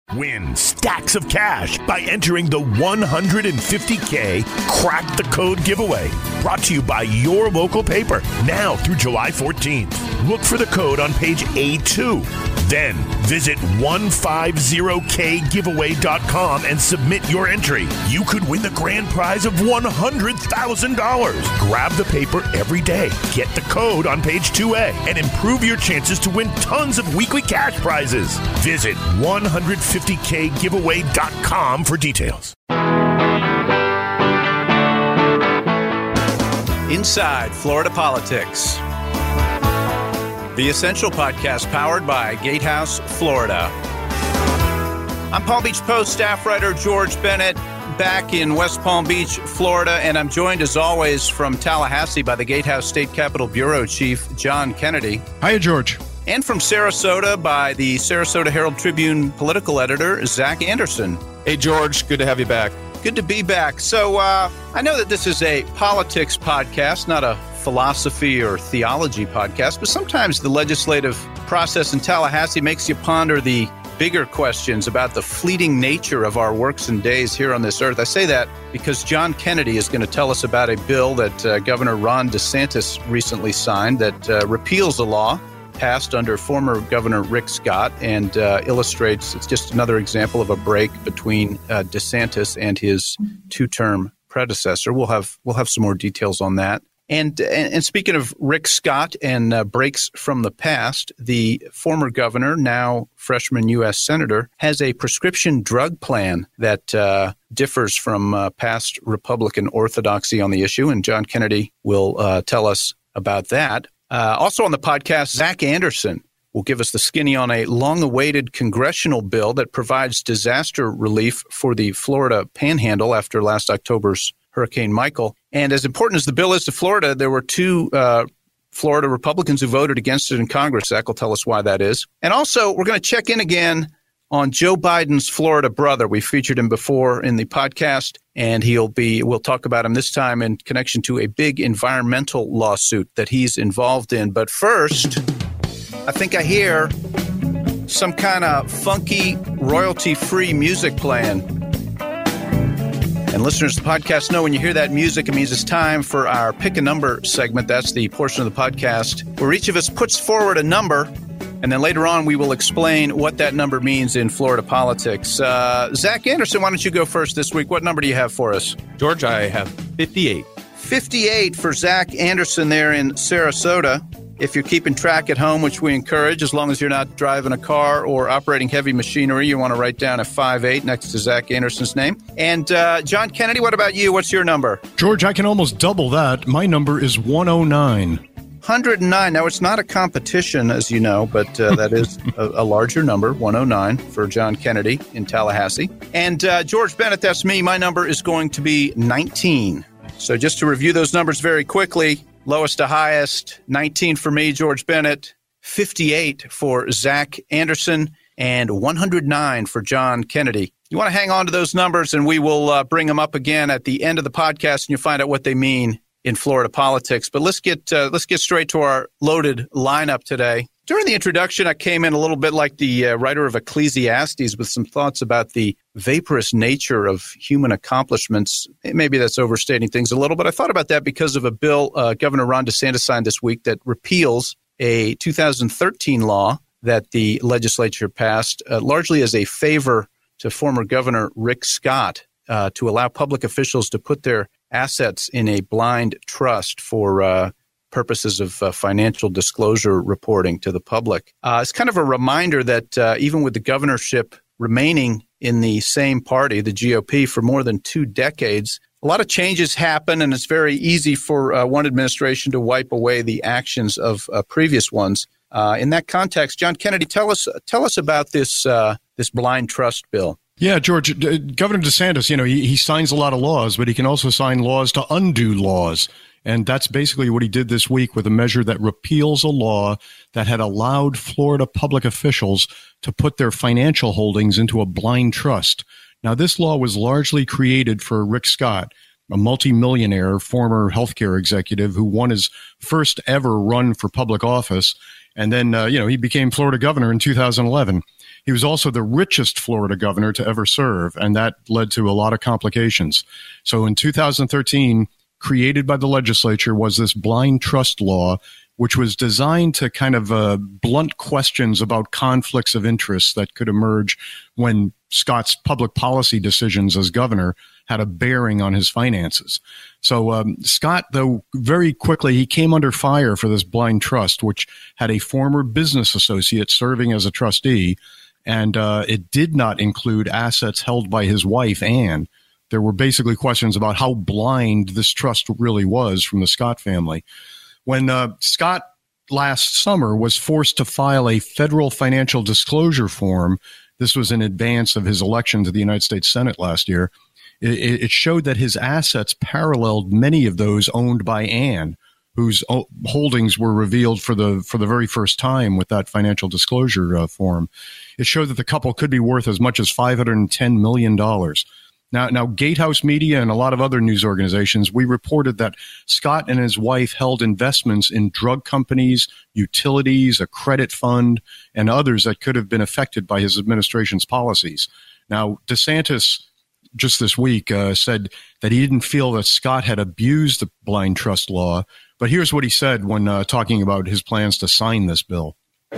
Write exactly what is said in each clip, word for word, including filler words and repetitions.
Win stacks of cash by entering the one hundred fifty K Crack the Code giveaway. Brought to you by your local paper, now through July fourteenth. Look for the code on page A two. Then visit one fifty K giveaway dot com and submit your entry. You could win the grand prize of one hundred thousand dollars. Grab the paper every day, get the code on page two A, and improve your chances to win tons of weekly cash prizes. Visit one fifty K giveaway dot com for details. Inside Florida Politics, the Essential Podcast powered by Gatehouse, Florida. I'm Palm Beach Post staff writer George Bennett, back in West Palm Beach, Florida, and I'm joined as always from Tallahassee by the Gatehouse State Capitol Bureau Chief John Kennedy. Hiya, George. And from Sarasota by the Sarasota Herald Tribune political editor, Zach Anderson. Hey, George. Good to have you back. Good to be back. So uh, I know that this is a politics podcast, not a philosophy or theology podcast, but sometimes the legislative process in Tallahassee makes you ponder the bigger questions about the fleeting nature of our works and days here on this earth. I say that because John Kennedy is going to tell us about a bill that uh, Governor Ron DeSantis recently signed that uh, repeals a law passed under former Governor Rick Scott and uh, illustrates, it's just another example of a break between uh, DeSantis and his two-term predecessor. We'll have we'll have some more details on that. And and, and speaking of Rick Scott and uh, breaks from the past, the former governor, now freshman U S Senator, has a prescription drug plan that uh, differs from uh, past Republican orthodoxy on the issue. And John Kennedy will uh, tell us about that. Uh, also on the podcast, Zach Anderson will give us the skinny on a long-awaited congressional bill that provides disaster relief for the Florida Panhandle after last October's Hurricane Michael. And as important as the bill is to Florida, there were two uh, Florida Republicans who voted against it in Congress. Zach will tell us why that is. And also, we're going to check in again on Joe Biden's Florida brother. We featured him before in the podcast, and he'll be, we'll talk about him this time in connection to a big environmental lawsuit that he's involved in. But first, I think I hear some kind of funky, royalty-free music playing. And listeners to the podcast know when you hear that music, it means it's time for our Pick a Number segment. That's the portion of the podcast where each of us puts forward a number, and then later on, we will explain what that number means in Florida politics. Uh, Zach Anderson, why don't you go first this week? What number do you have for us? George, I have fifty-eight. fifty-eight for Zach Anderson there in Sarasota. If you're keeping track at home, which we encourage, as long as you're not driving a car or operating heavy machinery, you want to write down a five eight next to Zach Anderson's name. And uh, John Kennedy, what about you? What's your number? George, I can almost double that. My number is one oh nine. one hundred nine. Now, it's not a competition, as you know, but uh, that is a, a larger number, one oh nine for John Kennedy in Tallahassee. And uh, George Bennett, that's me. My number is going to be nineteen. So just to review those numbers very quickly, lowest to highest, nineteen for me, George Bennett, fifty-eight for Zach Anderson, and one hundred nine for John Kennedy. You want to hang on to those numbers, and we will uh, bring them up again at the end of the podcast, and you'll find out what they mean in Florida politics. But let's get uh, let's get straight to our loaded lineup today. During the introduction, I came in a little bit like the uh, writer of Ecclesiastes with some thoughts about the vaporous nature of human accomplishments. Maybe that's overstating things a little, but I thought about that because of a bill uh, Governor Ron DeSantis signed this week that repeals a two thousand thirteen law that the legislature passed uh, largely as a favor to former Governor Rick Scott uh, to allow public officials to put their assets in a blind trust for uh, purposes of uh, financial disclosure reporting to the public. Uh, it's kind of a reminder that uh, even with the governorship remaining in the same party, the G O P, for more than two decades, a lot of changes happen, and it's very easy for uh, one administration to wipe away the actions of uh, previous ones. Uh, in that context, John Kennedy, tell us tell us about this uh, this blind trust bill. Yeah, George, uh, Governor DeSantis, you know, he, he signs a lot of laws, but he can also sign laws to undo laws. And that's basically what he did this week with a measure that repeals a law that had allowed Florida public officials to put their financial holdings into a blind trust. Now, this law was largely created for Rick Scott, a multimillionaire former healthcare executive who won his first ever run for public office. And then, uh, you know, he became Florida governor in two thousand eleven. He was also the richest Florida governor to ever serve, and that led to a lot of complications. So in two thousand thirteen, created by the legislature was this blind trust law, which was designed to kind of uh, blunt questions about conflicts of interest that could emerge when Scott's public policy decisions as governor had a bearing on his finances. So um, Scott, though, very quickly, he came under fire for this blind trust, which had a former business associate serving as a trustee, and uh, it did not include assets held by his wife, Anne. There were basically questions about how blind this trust really was from the Scott family. When uh, Scott last summer was forced to file a federal financial disclosure form, this was in advance of his election to the United States Senate last year, it, it showed that his assets paralleled many of those owned by Anne, whose holdings were revealed for the for the very first time with that financial disclosure uh, form. It showed that the couple could be worth as much as five hundred ten million dollars. Now, now, Gatehouse Media and a lot of other news organizations, we reported that Scott and his wife held investments in drug companies, utilities, a credit fund, and others that could have been affected by his administration's policies. Now, DeSantis just this week uh, said that he didn't feel that Scott had abused the blind trust law. But here's what he said when uh, talking about his plans to sign this bill.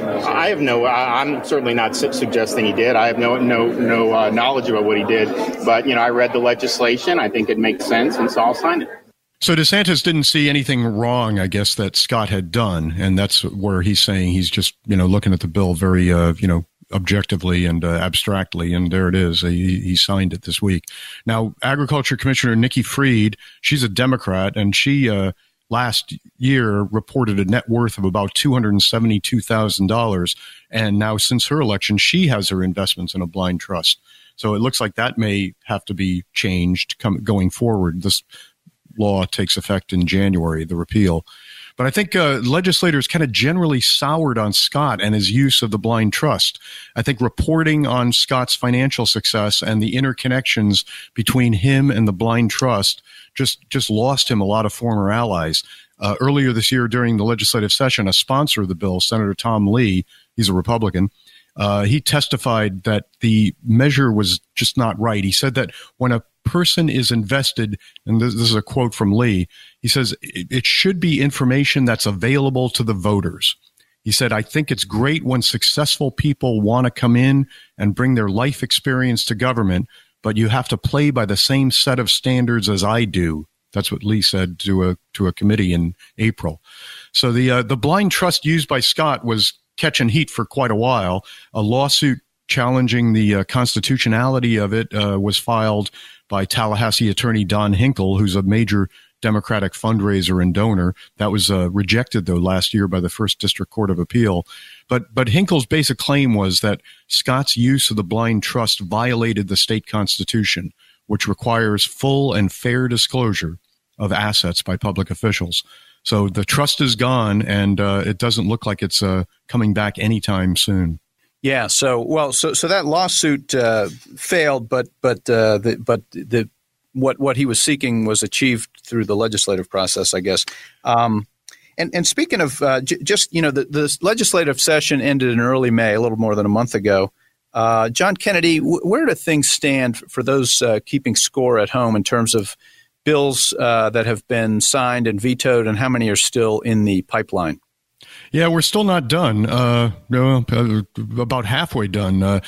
I have no, I'm certainly not suggesting he did. I have no no no uh, knowledge about what he did. But, you know, I read the legislation. I think it makes sense, and so I'll sign it. So DeSantis didn't see anything wrong, I guess, that Scott had done. And that's where he's saying he's just, you know, looking at the bill very, uh, you know, objectively and uh, abstractly. And there it is. He, he signed it this week. Now, Agriculture Commissioner Nikki Fried, she's a Democrat, and she uh, last year reported a net worth of about two hundred seventy-two thousand dollars. And now since her election, she has her investments in a blind trust. So it looks like that may have to be changed come, going forward. This law takes effect in January, the repeal. But I think uh, legislators kind of generally soured on Scott and his use of the blind trust. I think reporting on Scott's financial success and the interconnections between him and the blind trust just, just lost him a lot of former allies. Uh, earlier this year during the legislative session, a sponsor of the bill, Senator Tom Lee, he's a Republican, uh, he testified that the measure was just not right. He said that when a person is invested, and this, this is a quote from Lee, he says, it, it should be information that's available to the voters. He said, I think it's great when successful people want to come in and bring their life experience to government, but you have to play by the same set of standards as I do. That's what Lee said to a to a committee in April. So the uh, the blind trust used by Scott was catching heat for quite a while. A lawsuit challenging the uh, constitutionality of it uh, was filed by Tallahassee attorney Don Hinkle, who's a major Democratic fundraiser and donor. That was uh, rejected, though, last year by the First District Court of Appeal. But but Hinkle's basic claim was that Scott's use of the blind trust violated the state constitution, which requires full and fair disclosure of assets by public officials. So the trust is gone, and uh, it doesn't look like it's uh, coming back anytime soon. Yeah. So well. So so that lawsuit uh, failed, but but uh, the but the what what he was seeking was achieved through the legislative process, I guess. Um, and and speaking of uh, j- just you know the the legislative session ended in early May, a little more than a month ago. Uh, John Kennedy, w- where do things stand for those uh, keeping score at home in terms of bills uh, that have been signed and vetoed, and how many are still in the pipeline? Yeah, we're still not done. Uh, no, uh, about halfway done. Uh,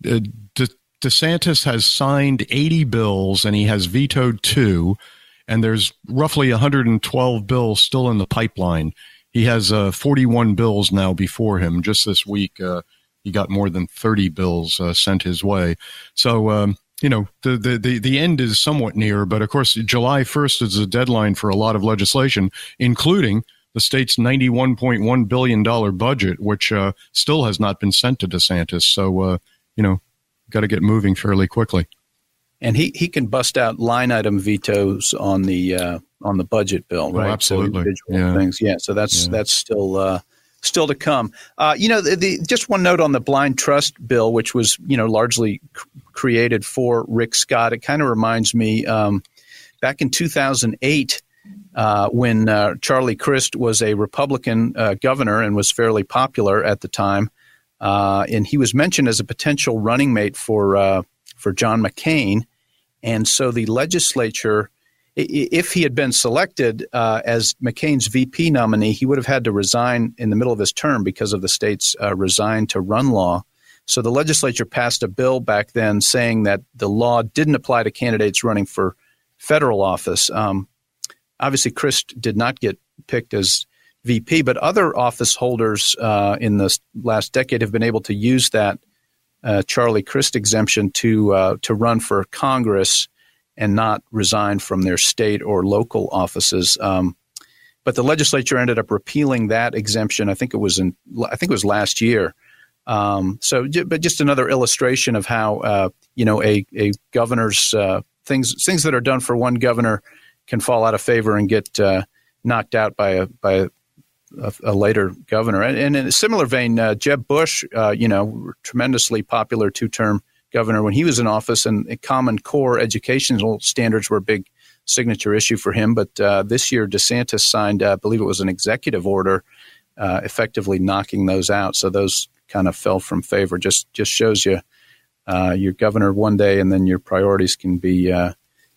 De- DeSantis has signed eighty bills, and he has vetoed two, and there's roughly one hundred twelve bills still in the pipeline. He has uh, forty-one bills now before him. Just this week, uh, he got more than thirty bills uh, sent his way. So, um, you know, the, the, the, the end is somewhat near, but of course, July first is the deadline for a lot of legislation, including the state's ninety-one point one billion dollars budget, which uh, still has not been sent to DeSantis. So, uh, you know, got to get moving fairly quickly. And he, he can bust out line item vetoes on the uh, on the budget bill, right? Oh, absolutely. So yeah. Things. Yeah. So that's yeah. that's still uh, still to come. Uh, you know, the, the, just one note on the blind trust bill, which was, you know, largely c- created for Rick Scott. It kind of reminds me um, back in two thousand eight uh, when uh, Charlie Crist was a Republican uh, governor and was fairly popular at the time. uh, and he was mentioned as a potential running mate for uh, for John McCain. And so the legislature, if he had been selected uh, as McCain's V P nominee, he would have had to resign in the middle of his term because of the state's uh, resign to run law. So the legislature passed a bill back then saying that the law didn't apply to candidates running for federal office. Um, obviously, Crist did not get picked as V P, but other office holders uh, in the last decade have been able to use that uh, Charlie Crist exemption to uh, to run for Congress and not resign from their state or local offices. Um, but the legislature ended up repealing that exemption. I think it was in, I think it was last year. Um, so, but just another illustration of how, uh, you know, a, a governor's uh, things, things that are done for one governor can fall out of favor and get uh, knocked out by a, by a, a, a later governor. And, and in a similar vein, uh, Jeb Bush, uh, you know, tremendously popular two-term governor when he was in office, and Common Core educational standards were a big signature issue for him. But uh, this year, DeSantis signed, uh, I believe it was an executive order, uh, effectively knocking those out. So those kind of fell from favor. Just just shows you uh, you're governor one day, and then your priorities can be uh,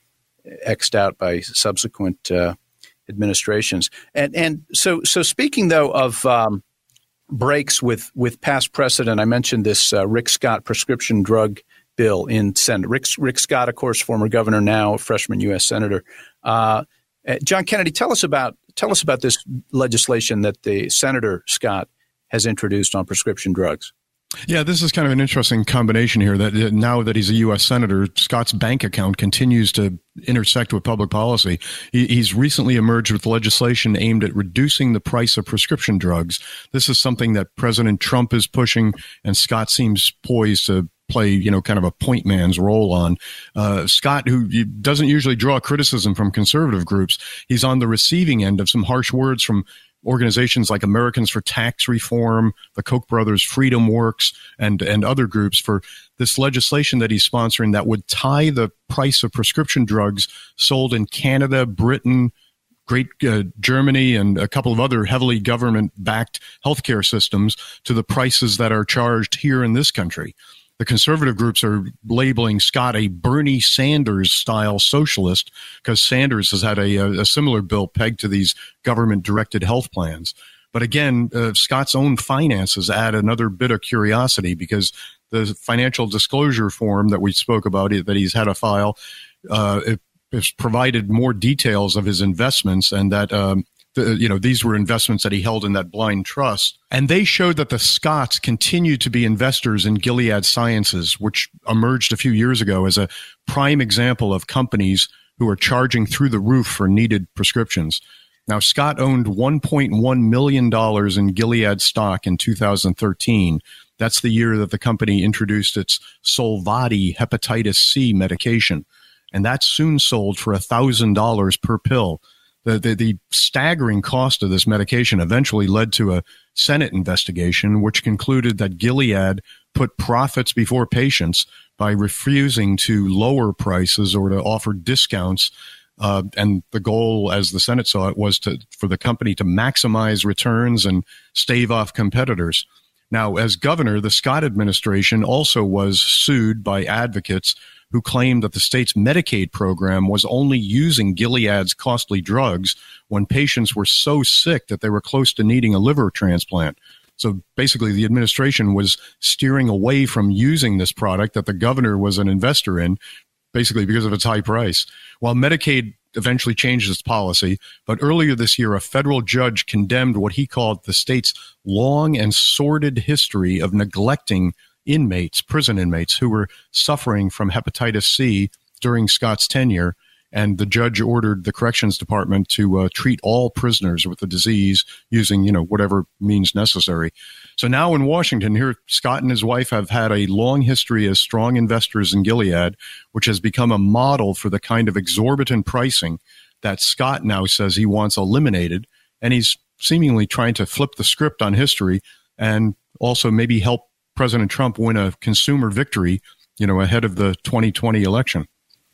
X'd out by subsequent uh, administrations. And and so so speaking though of um, breaks with, with past precedent. I mentioned this uh, Rick Scott prescription drug bill in Senate. Rick, Rick Scott, of course, former governor, now a freshman U S senator. Uh, John Kennedy, tell us about tell us about this legislation that the Senator Scott has introduced on prescription drugs. Yeah, this is kind of an interesting combination here that now that he's a U S senator, Scott's bank account continues to intersect with public policy. He, he's recently emerged with legislation aimed at reducing the price of prescription drugs. This is something that President Trump is pushing, and Scott seems poised to play, you know, kind of a point man's role on. Uh, Scott, who doesn't usually draw criticism from conservative groups, he's on the receiving end of some harsh words from organizations like Americans for Tax Reform, the Koch brothers, Freedom Works, and, and other groups for this legislation that he's sponsoring that would tie the price of prescription drugs sold in Canada, Britain, Great uh, Germany, and a couple of other heavily government-backed healthcare systems to the prices that are charged here in this country. The conservative groups are labeling Scott a Bernie Sanders-style socialist because Sanders has had a, a similar bill pegged to these government-directed health plans. But again, uh, Scott's own finances add another bit of curiosity because the financial disclosure form that we spoke about that he's had to file uh, it, it's provided more details of his investments, and that um, The, you know, these were investments that he held in that blind trust. And they showed that the Scotts continue to be investors in Gilead Sciences, which emerged a few years ago as a prime example of companies who are charging through the roof for needed prescriptions. Now, Scott owned one point one million dollars in Gilead stock in two thousand thirteen. That's the year that the company introduced its Solvati hepatitis C medication. And that soon sold for one thousand dollars per pill. The, the, the staggering cost of this medication eventually led to a Senate investigation, which concluded that Gilead put profits before patients by refusing to lower prices or to offer discounts. Uh, and the goal, as the Senate saw it, was to for the company to maximize returns and stave off competitors. Now, as governor, the Scott administration also was sued by advocates who claimed that the state's Medicaid program was only using Gilead's costly drugs when patients were so sick that they were close to needing a liver transplant. So basically, the administration was steering away from using this product that the governor was an investor in, basically because of its high price. While Medicaid eventually changed its policy, but earlier this year, a federal judge condemned what he called the state's long and sordid history of neglecting inmates, prison inmates, who were suffering from hepatitis C during Scott's tenure. And the judge ordered the corrections department to uh, treat all prisoners with the disease using, you know, whatever means necessary. So now in Washington, here, Scott and his wife have had a long history as strong investors in Gilead, which has become a model for the kind of exorbitant pricing that Scott now says he wants eliminated. And he's seemingly trying to flip the script on history and also maybe help President Trump win a consumer victory, you know, ahead of the twenty twenty election.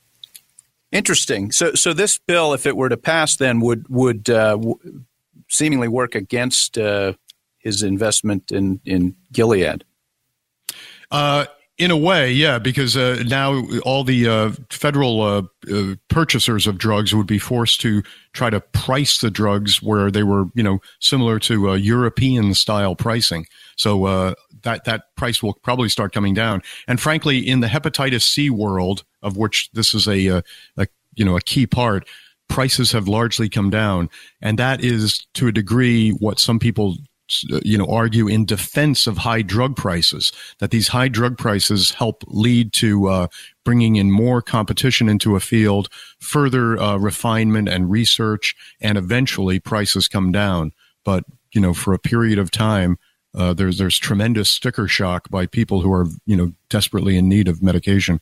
Interesting. So, so this bill, if it were to pass, then would would uh, w- seemingly work against uh, his investment in, in Gilead. Uh, in a way, yeah, because uh, now all the uh, federal uh, uh, purchasers of drugs would be forced to try to price the drugs where they were, you know, similar to uh, European style pricing. So uh, that that price will probably start coming down. And frankly, in the hepatitis C world, of which this is a, a, a you know a key part, prices have largely come down, and that is to a degree what some people you know, argue in defense of high drug prices, that these high drug prices help lead to uh, bringing in more competition into a field, further uh, refinement and research, and eventually prices come down. But, you know, for a period of time, uh, there's there's tremendous sticker shock by people who are, you know, desperately in need of medication.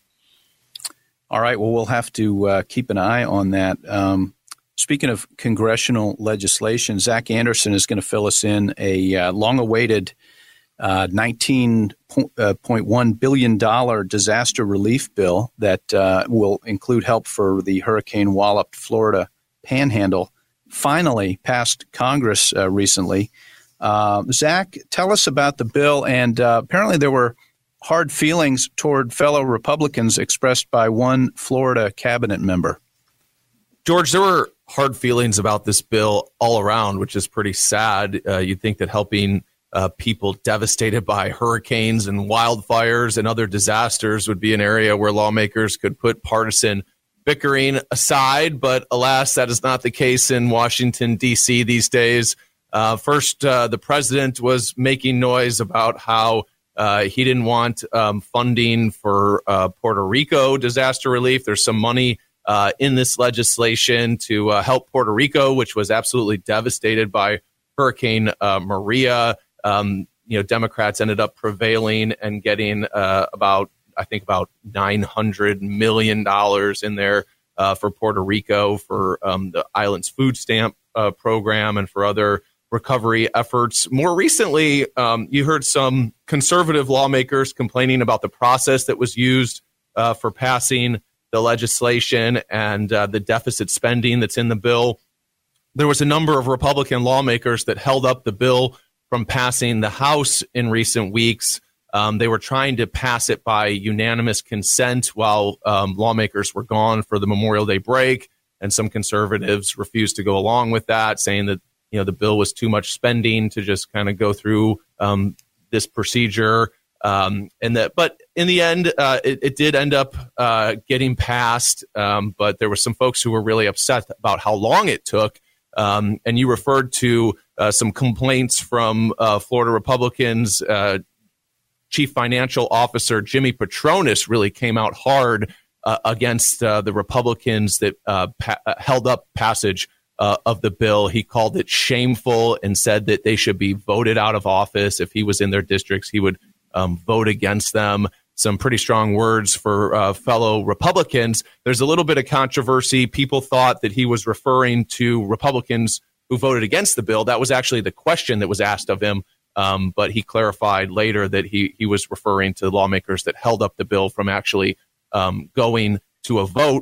All right. Well, we'll have to uh, keep an eye on that. Um Speaking of congressional legislation, Zach Anderson is going to fill us in a uh, long-awaited uh, nineteen point one billion dollars disaster relief bill that uh, will include help for the hurricane-walloped Florida panhandle. Finally passed Congress uh, recently. Uh, Zach, tell us about the bill. And uh, apparently there were hard feelings toward fellow Republicans expressed by one Florida cabinet member. George, there were hard feelings about this bill all around, which is pretty sad. Uh, you'd think that helping uh, people devastated by hurricanes and wildfires and other disasters would be an area where lawmakers could put partisan bickering aside. But alas, that is not the case in Washington, D C these days. Uh, first, uh, the president was making noise about how uh, he didn't want um, funding for uh, Puerto Rico disaster relief. There's some money Uh, in this legislation to uh, help Puerto Rico, which was absolutely devastated by Hurricane uh, Maria. Um, you know, Democrats ended up prevailing and getting uh, about, I think, about nine hundred million dollars in there uh, for Puerto Rico for um, the island's food stamp uh, program and for other recovery efforts. More recently, um, you heard some conservative lawmakers complaining about the process that was used uh, for passing the legislation and uh, the deficit spending that's in the bill. There was a number of Republican lawmakers that held up the bill from passing the House in recent weeks. Um, they were trying to pass it by unanimous consent while um, lawmakers were gone for the Memorial Day break, and some conservatives refused to go along with that, saying that you know the bill was too much spending to just kind of go through um, this procedure. Um, and that, but in the end, uh, it, it did end up uh, getting passed. Um, but there were some folks who were really upset about how long it took. Um, and you referred to uh, some complaints from uh, Florida Republicans. Uh, Chief Financial Officer Jimmy Patronis really came out hard uh, against uh, the Republicans that uh, pa- held up passage uh, of the bill. He called it shameful and said that they should be voted out of office. If he was in their districts, he would Um, vote against them. Some pretty strong words for uh, fellow Republicans. There's a little bit of controversy. People thought that he was referring to Republicans who voted against the bill. That was actually the question that was asked of him. Um, but he clarified later that he, he was referring to lawmakers that held up the bill from actually um, going to a vote.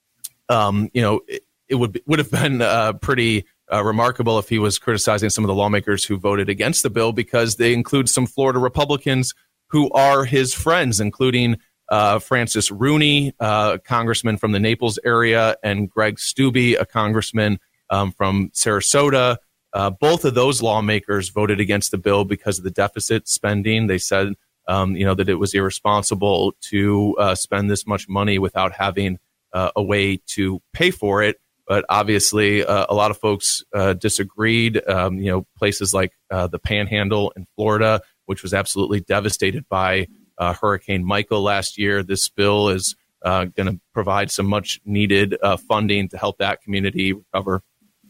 Um, you know, it, it would be, would have been uh, pretty Uh, remarkable if he was criticizing some of the lawmakers who voted against the bill, because they include some Florida Republicans who are his friends, including uh, Francis Rooney, uh, a congressman from the Naples area, and Greg Steube, a congressman um, from Sarasota. Uh, both of those lawmakers voted against the bill because of the deficit spending. They said, um, you know, that it was irresponsible to uh, spend this much money without having uh, a way to pay for it. But obviously, uh, a lot of folks uh, disagreed. Um, you know, places like uh, the Panhandle in Florida, which was absolutely devastated by uh, Hurricane Michael last year. This bill is uh, going to provide some much needed uh, funding to help that community recover.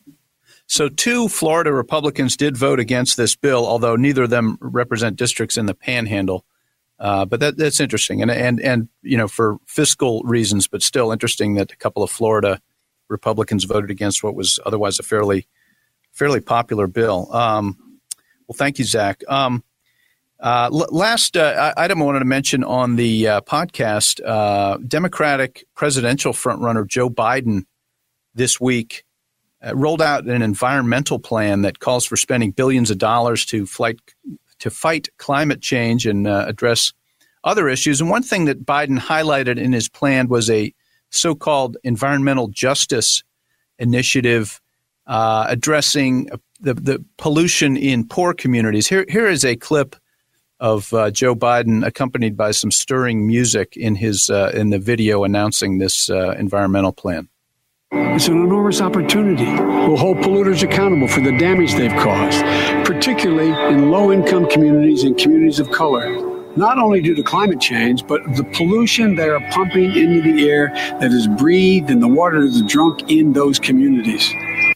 So two Florida Republicans did vote against this bill, although neither of them represent districts in the Panhandle. Uh, but that, that's interesting. And, and, and, you know, for fiscal reasons, but still interesting that a couple of Florida Republicans voted against what was otherwise a fairly, fairly popular bill. Um, well, thank you, Zach. Um, uh, l- last uh, item I wanted to mention on the uh, podcast, uh, Democratic presidential frontrunner Joe Biden this week uh, rolled out an environmental plan that calls for spending billions of dollars to fight, to fight climate change and uh, address other issues. And one thing that Biden highlighted in his plan was a so-called environmental justice initiative uh, addressing the, the pollution in poor communities. Here, here is a clip of uh, Joe Biden accompanied by some stirring music in his uh, in the video announcing this uh, environmental plan. It's an enormous opportunity. We'll hold polluters accountable for the damage they've caused, particularly in low-income communities and communities of color. Not only due to climate change, but the pollution they are pumping into the air that is breathed and the water that is drunk in those communities.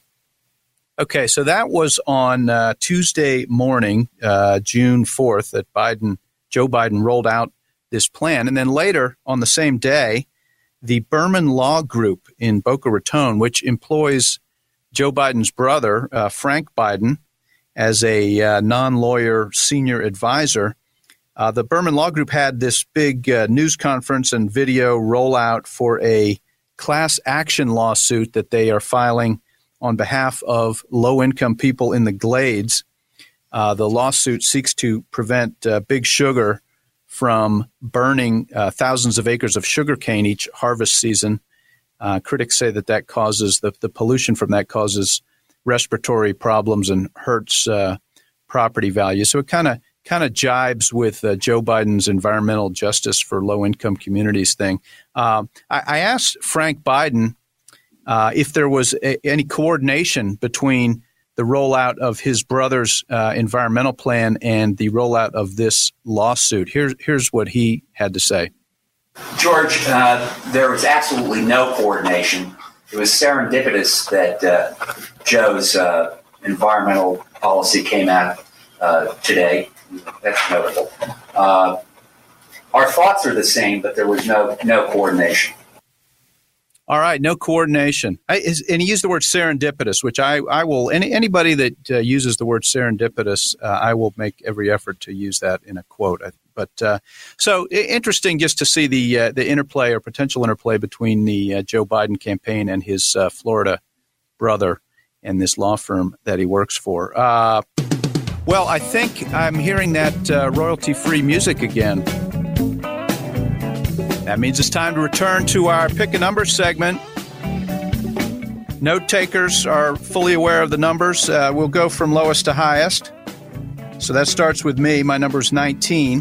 Okay, so that was on uh, Tuesday morning, uh, June fourth, that Biden, Joe Biden rolled out this plan. And then later on the same day, the Berman Law Group in Boca Raton, which employs Joe Biden's brother, uh, Frank Biden, as a uh, non-lawyer senior advisor, uh, the Berman Law Group had this big uh, news conference and video rollout for a class action lawsuit that they are filing on behalf of low-income people in the Glades. Uh, the lawsuit seeks to prevent uh, Big Sugar from burning uh, thousands of acres of sugarcane each harvest season. Uh, critics say that that causes, the, the pollution from that causes respiratory problems and hurts uh, property value. So it kind of kind of jibes with uh, Joe Biden's environmental justice for low-income communities thing. Uh, I, I asked Frank Biden Uh, if there was a, any coordination between the rollout of his brother's uh, environmental plan and the rollout of this lawsuit. Here's, here's what he had to say. George, uh, there was absolutely no coordination. It was serendipitous that uh, Joe's uh, environmental policy came out uh, today. That's notable. Uh, our thoughts are the same, but there was no no coordination. All right, no coordination. I, is, and he used the word serendipitous, which I, I will, any, anybody that uh, uses the word serendipitous, uh, I will make every effort to use that in a quote. But uh, so interesting just to see the uh, the interplay or potential interplay between the uh, Joe Biden campaign and his uh, Florida brother and this law firm that he works for. Uh, well, I think I'm hearing that uh, royalty-free music again. That means it's time to return to our Pick a Number segment. Note takers are fully aware of the numbers. Uh, we'll go from lowest to highest. So that starts with me. My number is nineteen.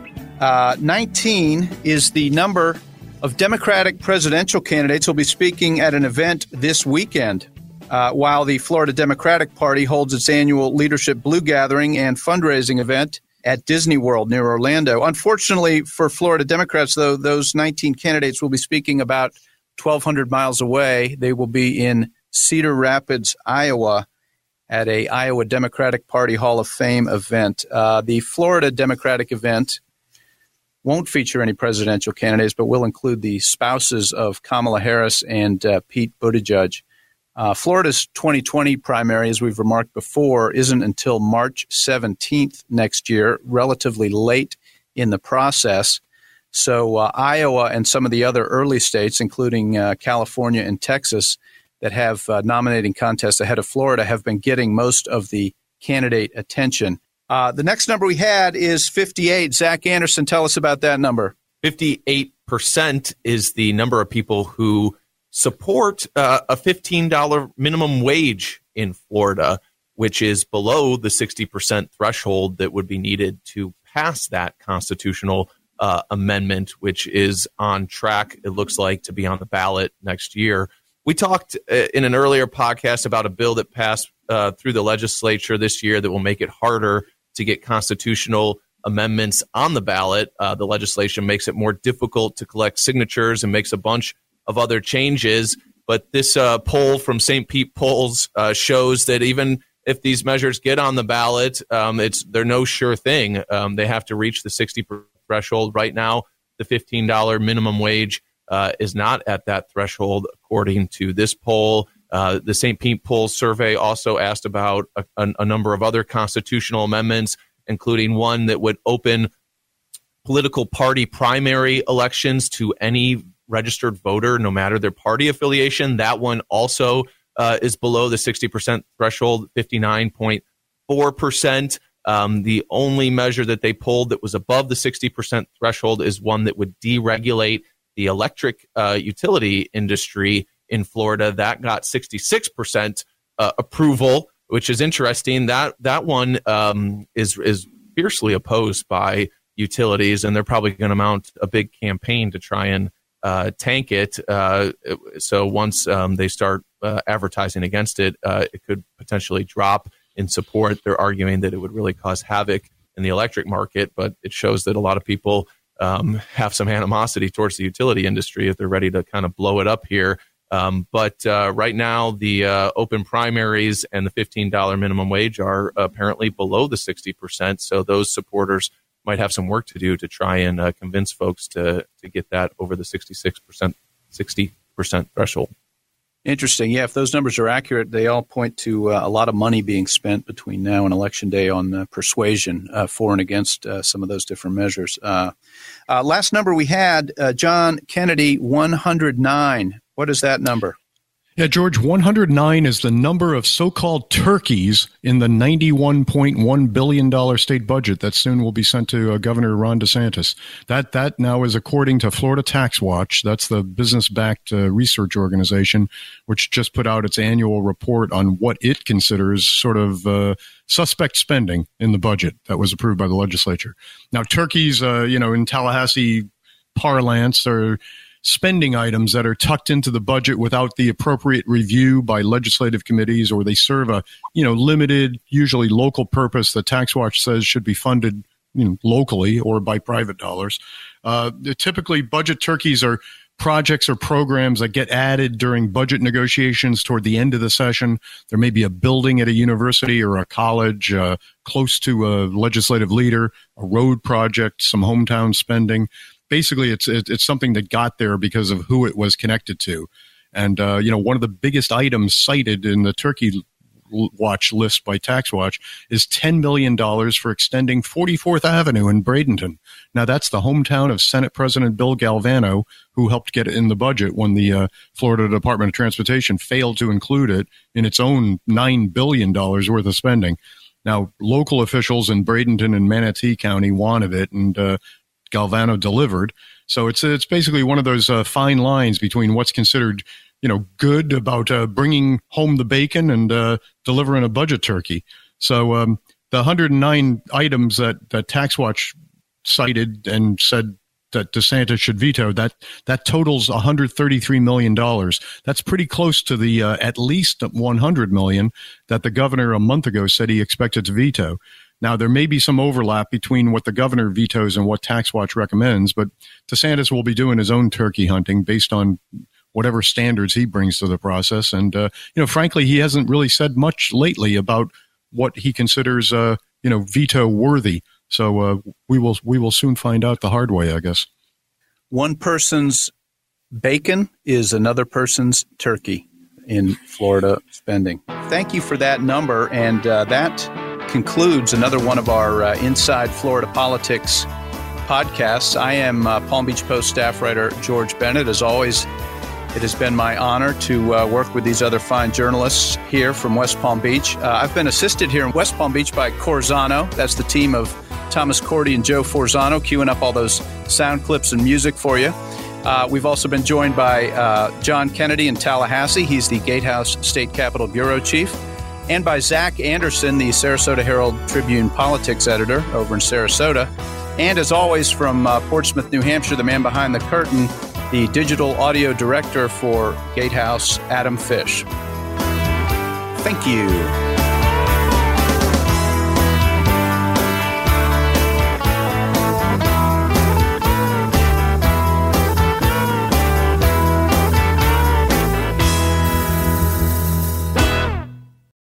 Uh, nineteen is the number of Democratic presidential candidates who will be speaking at an event this weekend, uh, while the Florida Democratic Party holds its annual Leadership Blue Gathering and fundraising event at Disney World near Orlando. Unfortunately for Florida Democrats, though, those nineteen candidates will be speaking about twelve hundred miles away. They will be in Cedar Rapids, Iowa, at a Iowa Democratic Party Hall of Fame event. Uh, the Florida Democratic event won't feature any presidential candidates, but will include the spouses of Kamala Harris and uh, Pete Buttigieg. Uh, Florida's twenty twenty primary, as we've remarked before, isn't until March seventeenth next year, relatively late in the process. So uh, Iowa and some of the other early states, including uh, California and Texas, that have uh, nominating contests ahead of Florida have been getting most of the candidate attention. Uh, the next number we had is fifty-eight. Zach Anderson, tell us about that number. fifty-eight percent is the number of people who support uh, a fifteen dollars minimum wage in Florida, which is below the sixty percent threshold that would be needed to pass that constitutional uh, amendment, which is on track, it looks like, to be on the ballot next year. We talked uh, in an earlier podcast about a bill that passed uh, through the legislature this year that will make it harder to get constitutional amendments on the ballot. Uh, the legislation makes it more difficult to collect signatures and makes a bunch of other changes. But this uh, poll from Saint Pete Polls uh, shows that even if these measures get on the ballot, um, it's they're no sure thing. Um, they have to reach the sixty percent threshold. Right now, the fifteen dollars minimum wage uh, is not at that threshold, according to this poll. Uh, the Saint Pete Polls survey also asked about a, a, a number of other constitutional amendments, including one that would open political party primary elections to any registered voter, no matter their party affiliation. That one also uh, is below the sixty percent threshold, fifty-nine point four percent. Um, the only measure that they pulled that was above the sixty percent threshold is one that would deregulate the electric uh, utility industry in Florida. That got sixty-six percent uh, approval, which is interesting. That that one um, is is fiercely opposed by utilities, and they're probably going to mount a big campaign to try and uh, tank it. Uh, so once um, they start uh, advertising against it, uh, it could potentially drop in support. They're arguing that it would really cause havoc in the electric market, but it shows that a lot of people um, have some animosity towards the utility industry if they're ready to kind of blow it up here. Um, but uh, right now, the uh, open primaries and the fifteen dollars minimum wage are apparently below the sixty percent. So those supporters might have some work to do to try and uh, convince folks to to get that over the sixty-six percent, sixty percent threshold. Interesting. Yeah, if those numbers are accurate, they all point to uh, a lot of money being spent between now and Election Day on uh, persuasion uh, for and against uh, some of those different measures. Uh, uh, last number we had, uh, John Kennedy, one hundred nine. What is that number? Yeah, George, one hundred nine is the number of so-called turkeys in the ninety-one point one billion dollars state budget that soon will be sent to uh, Governor Ron DeSantis. That that now is according to Florida Tax Watch. That's the business-backed uh, research organization, which just put out its annual report on what it considers sort of uh, suspect spending in the budget that was approved by the legislature. Now, turkeys, uh, you know, in Tallahassee parlance are spending items that are tucked into the budget without the appropriate review by legislative committees, or they serve a, you know, limited, usually local purpose that Tax Watch says should be funded, you know, locally or by private dollars. Uh, typically, budget turkeys are projects or programs that get added during budget negotiations toward the end of the session. There may be a building at a university or a college uh, close to a legislative leader, a road project, some hometown spending. Basically, it's it's something that got there because of who it was connected to. And, uh, you know, one of the biggest items cited in the Turkey Watch list by Tax Watch is ten million dollars for extending forty-fourth Avenue in Bradenton. Now, that's the hometown of Senate President Bill Galvano, who helped get it in the budget when the uh, Florida Department of Transportation failed to include it in its own nine billion dollars worth of spending. Now, local officials in Bradenton and Manatee County wanted it, and uh, Galvano delivered. So it's it's basically one of those uh, fine lines between what's considered, you know, good about uh, bringing home the bacon and uh, delivering a budget turkey. So um, the one hundred nine items that, that Tax Watch cited and said that DeSantis should veto, that that totals one hundred thirty-three million dollars. That's pretty close to the uh, at least one hundred million dollars that the governor a month ago said he expected to veto. Now, there may be some overlap between what the governor vetoes and what Tax Watch recommends, but DeSantis will be doing his own turkey hunting based on whatever standards he brings to the process. And, uh, you know, frankly, he hasn't really said much lately about what he considers, uh, you know, veto worthy. So uh, we will we will soon find out the hard way, I guess. One person's bacon is another person's turkey in Florida spending. Thank you for that number. And uh, that concludes another one of our uh, Inside Florida Politics podcasts. I am uh, Palm Beach Post staff writer George Bennett. As always, it has been my honor to uh, work with these other fine journalists here from West Palm Beach. Uh, I've been assisted here in West Palm Beach by Corzano. That's the team of Thomas Cordy and Joe Forzano, queuing up all those sound clips and music for you. Uh, we've also been joined by uh, John Kennedy in Tallahassee. He's the Gatehouse State Capitol Bureau Chief. And by Zach Anderson, the Sarasota Herald Tribune politics editor over in Sarasota. And as always, from uh, Portsmouth, New Hampshire, the man behind the curtain, the digital audio director for Gatehouse, Adam Fish. Thank you.